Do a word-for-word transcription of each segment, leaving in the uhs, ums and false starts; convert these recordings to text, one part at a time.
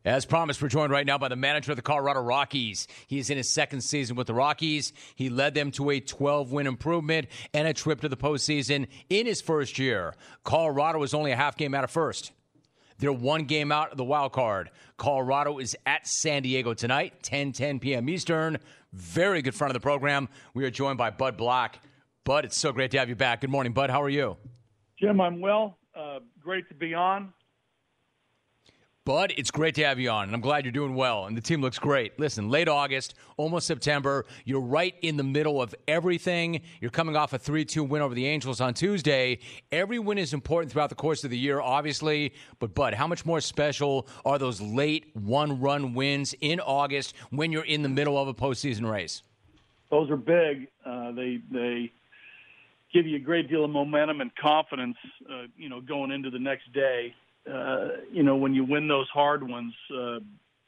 As promised, we're joined right now by the manager of the Colorado Rockies. He's in his second season with the Rockies. He led them to a twelve-win improvement and a trip to the postseason in his first year. Colorado is only a half game out of first. They're one game out of the wild card. Colorado is at San Diego tonight, ten ten p.m. Eastern. Very good front of the program. We are joined by Bud Black. Bud, it's so great to have you back. Good morning, Bud. How are you? Jim, I'm well. Uh, great to be on. Bud, it's great to have you on, and I'm glad you're doing well, and the team looks great. Listen, late August, almost September, you're right in the middle of everything. You're coming off a three two win over the Angels on Tuesday. Every win is important throughout the course of the year, obviously, but Bud, how much more special are those late one-run wins in August when you're in the middle of a postseason race? Those are big. Uh, they they give you a great deal of momentum and confidence, uh, you know, going into the next day. Uh, you know, when you win those hard ones, uh,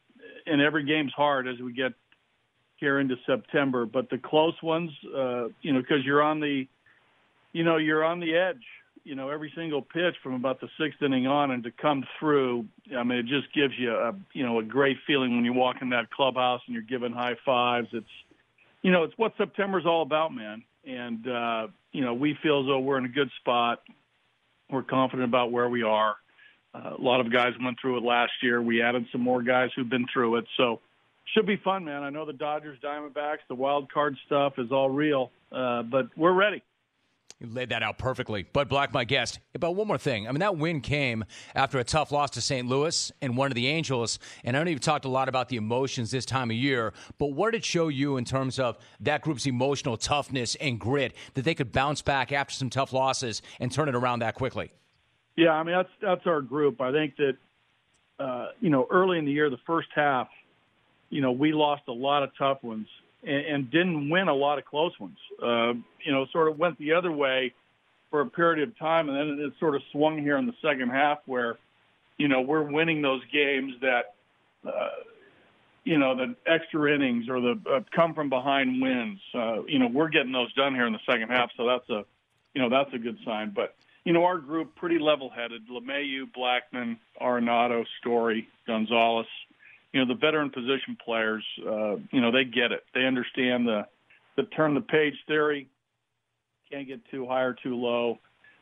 and every game's hard as we get here into September, but the close ones, uh, you know, because you're on the, you know, you're on the edge, you know, every single pitch from about the sixth inning on, and to come through, I mean, it just gives you a, you know, a great feeling when you walk in that clubhouse and you're giving high fives. It's, you know, it's what September's all about, man. And, uh, you know, we feel as though we're in a good spot. We're confident about where we are. Uh, a lot of guys went through it last year. We added some more guys who've been through it. So should be fun, man. I know the Dodgers, Diamondbacks, the wild card stuff is all real, uh, but we're ready. You laid that out perfectly. Bud Black, my guest. About one more thing. I mean, that win came after a tough loss to Saint Louis and one of the Angels. And I know you've talked a lot about the emotions this time of year, but what did it show you in terms of that group's emotional toughness and grit that they could bounce back after some tough losses and turn it around that quickly? Yeah, I mean, that's that's our group. I think that, uh, you know, early in the year, the first half, you know, we lost a lot of tough ones and, and didn't win a lot of close ones. Uh, you know, sort of went the other way for a period of time, and then it sort of swung here in the second half where, you know, we're winning those games that, uh, you know, the extra innings or the uh, come from behind wins. Uh, you know, we're getting those done here in the second half, so that's a, you know, that's a good sign. But you know, our group, pretty level-headed. LeMahieu, Blackmon, Arenado, Story, Gonzalez. You know, the veteran position players, uh, you know, they get it. They understand the, the turn-the-page theory. Can't get too high or too low.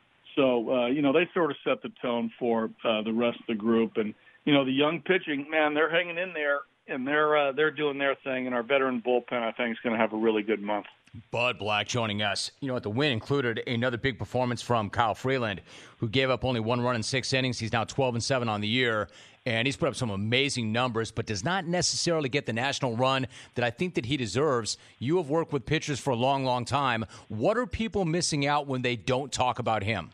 So, uh, you know, they sort of set the tone for uh, the rest of the group. And, you know, the young pitching, man, they're hanging in there, and they're uh, they're doing their thing. And our veteran bullpen, I think, is going to have a really good month. Bud Black joining us. You know what? The win included another big performance from Kyle Freeland, who gave up only one run in six innings. He's now twelve and seven on the year, and he's put up some amazing numbers, but does not necessarily get the national run that I think that he deserves. You have worked with pitchers for a long, long time. What are people missing out when they don't talk about him?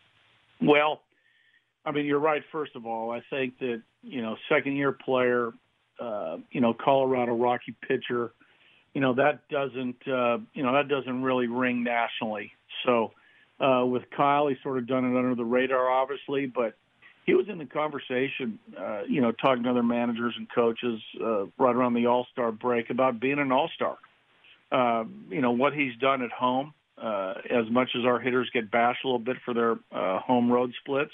Well, I mean, you're right, first of all. I think that, you know, second-year player, uh, you know, Colorado Rocky pitcher, you know, that doesn't, uh, you know, that doesn't really ring nationally. So uh, with Kyle, he's sort of done it under the radar, obviously, but he was in the conversation, uh, you know, talking to other managers and coaches uh, right around the All-Star break about being an All-Star. Uh, you know, what he's done at home, uh, as much as our hitters get bashed a little bit for their uh, home road splits,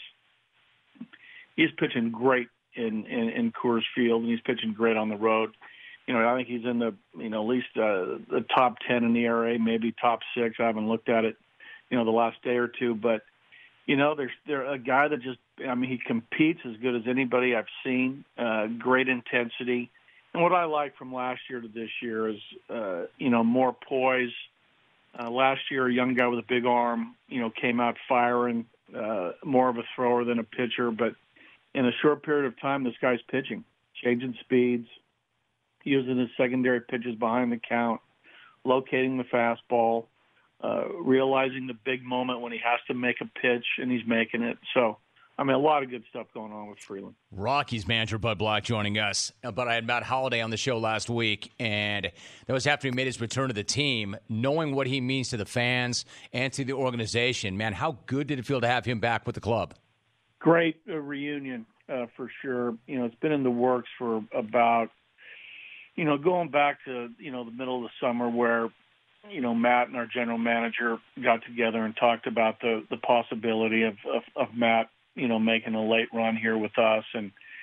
he's pitching great in, in, in Coors Field, and he's pitching great on the road. You know, I think he's in the, you know, at least uh, the top ten in the E R A, maybe top six. I haven't looked at it, you know, the last day or two. But, you know, there's there a guy that just, I mean, he competes as good as anybody I've seen, uh, great intensity. And what I like from last year to this year is, uh, you know, more poise. Uh, last year, a young guy with a big arm, you know, came out firing, uh, more of a thrower than a pitcher. But in a short period of time, this guy's pitching, changing speeds, using his secondary pitches behind the count, locating the fastball, uh, realizing the big moment when he has to make a pitch, and he's making it. So, I mean, a lot of good stuff going on with Freeland. Rockies manager Bud Black joining us. But I had Matt Holliday on the show last week, and that was after he made his return to the team. Knowing what he means to the fans and to the organization, man, how good did it feel to have him back with the club? Great uh, reunion, uh, for sure. You know, it's been in the works for about, you know, going back to, you know, the middle of the summer where, you know, Matt and our general manager got together and talked about the, the possibility of, of, of Matt, you know, making a late run here with us. And,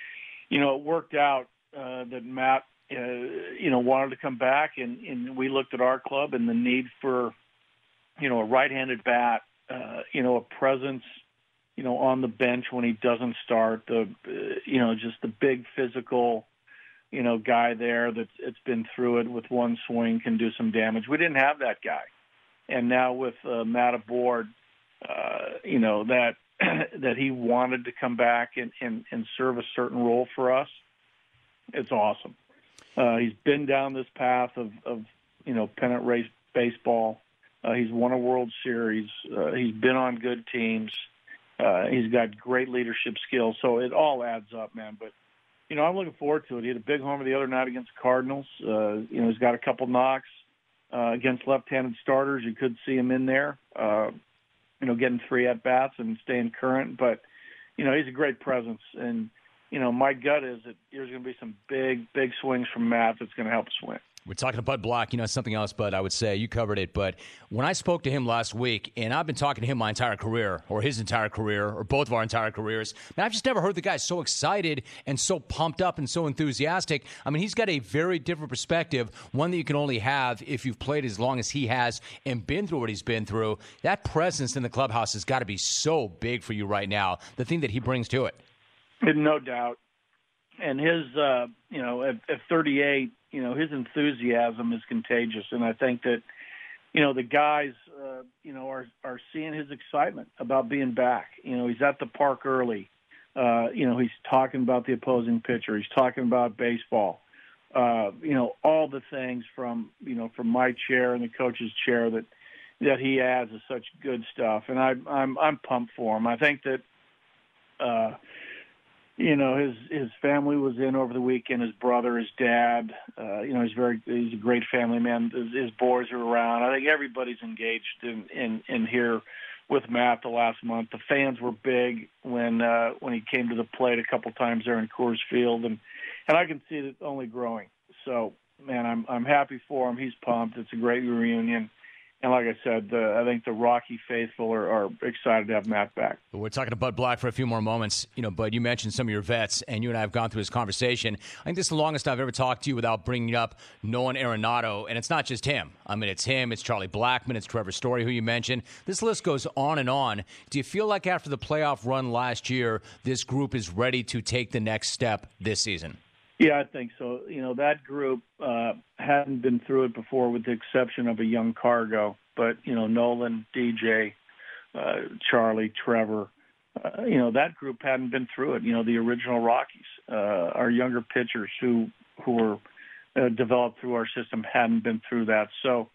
you know, it worked out uh, that Matt, uh, you know, wanted to come back, and, and we looked at our club and the need for, you know, a right-handed bat, uh, you know, a presence, you know, on the bench when he doesn't start, the, uh, you know, just the big physical, you know, guy there that's it's been through it with one swing, can do some damage. We didn't have that guy. And now with uh, Matt aboard, uh, you know, that that he wanted to come back and, and, and serve a certain role for us, it's awesome. Uh, he's been down this path of, of you know, pennant race baseball. Uh, he's won a World Series. Uh, he's been on good teams. Uh, he's got great leadership skills. So it all adds up, man. But, you know, I'm looking forward to it. He had a big homer the other night against the Cardinals. Uh, you know, he's got a couple knocks uh, against left-handed starters. You could see him in there, uh, you know, getting three at-bats and staying current. But, you know, he's a great presence. And, you know, my gut is that there's going to be some big, big swings from Matt that's going to help us win. We're talking to Bud Black, you know, something else, Bud, I would say. You covered it. But when I spoke to him last week, and I've been talking to him my entire career, or his entire career, or both of our entire careers, man, I've just never heard the guy so excited and so pumped up and so enthusiastic. I mean, he's got a very different perspective, one that you can only have if you've played as long as he has and been through what he's been through. That presence in the clubhouse has got to be so big for you right now, the thing that he brings to it. No doubt. And his, uh, you know, at, at thirty-eight, you know, his enthusiasm is contagious. And I think that, you know, the guys, uh, you know, are, are seeing his excitement about being back. You know, he's at the park early. Uh, you know, he's talking about the opposing pitcher. He's talking about baseball. Uh, you know, all the things from, you know, from my chair and the coach's chair that, that he adds is such good stuff. And I, I'm, I'm pumped for him. I think that, uh, you know, his his family was in over the weekend. His brother, his dad. Uh, you know, he's very he's a great family man. His, his boys are around. I think everybody's engaged in, in in here with Matt the last month. The fans were big when uh, when he came to the plate a couple times there in Coors Field, and and I can see it only growing. So, man, I'm I'm happy for him. He's pumped. It's a great reunion. And like I said, uh, I think the Rocky faithful are, are excited to have Matt back. We're talking to Bud Black for a few more moments. You know, Bud, you mentioned some of your vets, and you and I have gone through this conversation. I think this is the longest I've ever talked to you without bringing up Nolan Arenado, and it's not just him. I mean, it's him, it's Charlie Blackmon, it's Trevor Story, who you mentioned. This list goes on and on. Do you feel like after the playoff run last year, this group is ready to take the next step this season? Yeah, I think so. You know, that group uh, hadn't been through it before with the exception of a young Cargo. But, you know, Nolan, D J, uh, Charlie, Trevor, uh, you know, that group hadn't been through it. You know, the original Rockies, uh, our younger pitchers who, who were uh, developed through our system hadn't been through that. So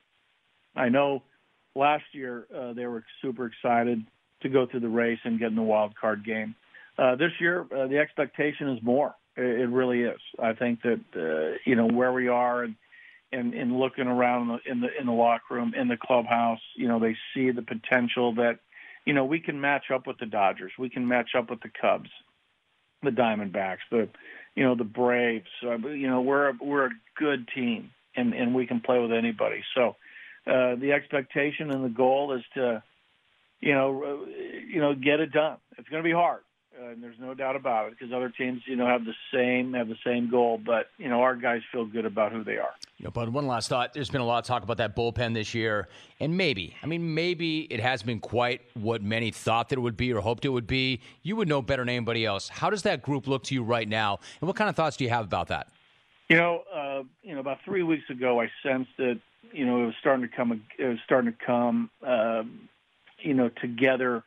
I know last year uh, they were super excited to go through the race and get in the wild card game. Uh, this year, uh, the expectation is more. It really is. I think that, uh, you know, where we are and, and, and looking around in the, in the in the locker room, in the clubhouse, you know, they see the potential that, you know, we can match up with the Dodgers. We can match up with the Cubs, the Diamondbacks, the, you know, the Braves. Uh, you know, we're a, we're a good team, and, and we can play with anybody. So uh, the expectation and the goal is to, you know, you know, get it done. It's going to be hard. Uh, and there's no doubt about it because other teams, you know, have the same have the same goal. But, you know, our guys feel good about who they are. You know, but one last thought. There's been a lot of talk about that bullpen this year. And maybe, I mean, maybe it hasn't been quite what many thought that it would be or hoped it would be. You would know better than anybody else. How does that group look to you right now? And what kind of thoughts do you have about that? You know, uh, you know, about three weeks ago, I sensed that, you know, it was starting to come, it was starting to come, uh, you know, together.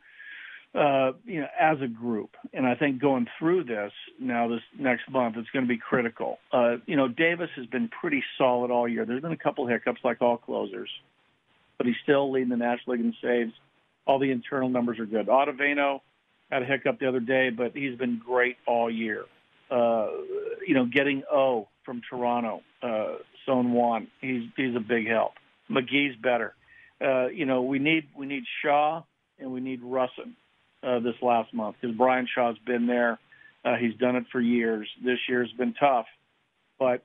Uh, you know, as a group. And I think going through this now, this next month, it's going to be critical. Uh, you know, Davis has been pretty solid all year. There's been a couple hiccups like all closers, but he's still leading the National League in saves. All the internal numbers are good. Ottavino had a hiccup the other day, but he's been great all year. Uh, you know, getting O from Toronto, uh, Son Juan, he's, he's a big help. McGee's better. Uh, you know, we need, we need Shaw and we need Russin. Uh, this last month because Brian Shaw's been there. Uh, he's done it for years. This year's been tough, but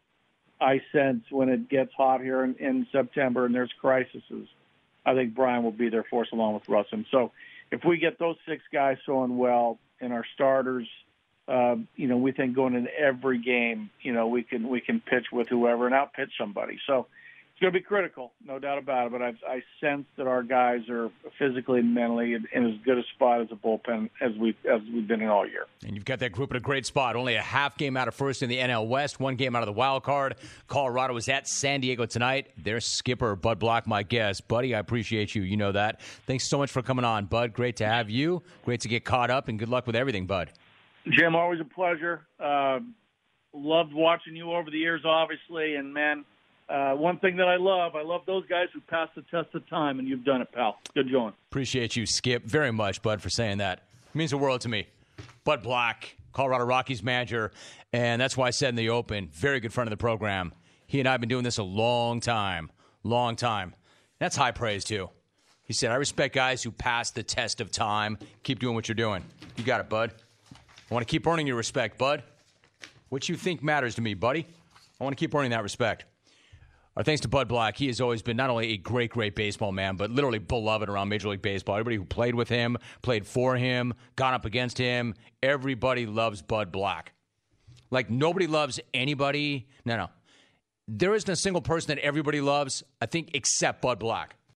I sense when it gets hot here in, in September and there's crises, I think Brian will be there for us along with Russin. So if we get those six guys throwing well and our starters, uh, you know, we think going into every game, you know, we can we can pitch with whoever and out-pitch somebody. So it's going to be critical, no doubt about it. But I've, I sense that our guys are physically and mentally in, in as good a spot as a bullpen as we've, as we've been in all year. And you've got that group in a great spot. Only a half game out of first in the N L West, one game out of the wild card. Colorado is at San Diego tonight. Their skipper, Bud Black, my guest. Buddy, I appreciate you. You know that. Thanks so much for coming on, Bud. Great to have you. Great to get caught up, and good luck with everything, Bud. Jim, always a pleasure. Uh, loved watching you over the years, obviously. And, man, uh, one thing that I love, I love those guys who pass the test of time, and you've done it, pal. Good going. Appreciate you, Skip, very much, Bud, for saying that. It means the world to me. Bud Black, Colorado Rockies manager, and that's why I said in the open, very good friend of the program. He and I have been doing this a long time, long time. That's high praise, too. He said, I respect guys who pass the test of time. Keep doing what you're doing. You got it, Bud. I want to keep earning your respect, Bud. What you think matters to me, buddy. I want to keep earning that respect. Our thanks to Bud Black. He has always been not only a great, great baseball man, but literally beloved around Major League Baseball. Everybody who played with him, played for him, gone up against him, everybody loves Bud Black. Like, nobody loves anybody. No, no. There isn't a single person that everybody loves, I think, except Bud Black.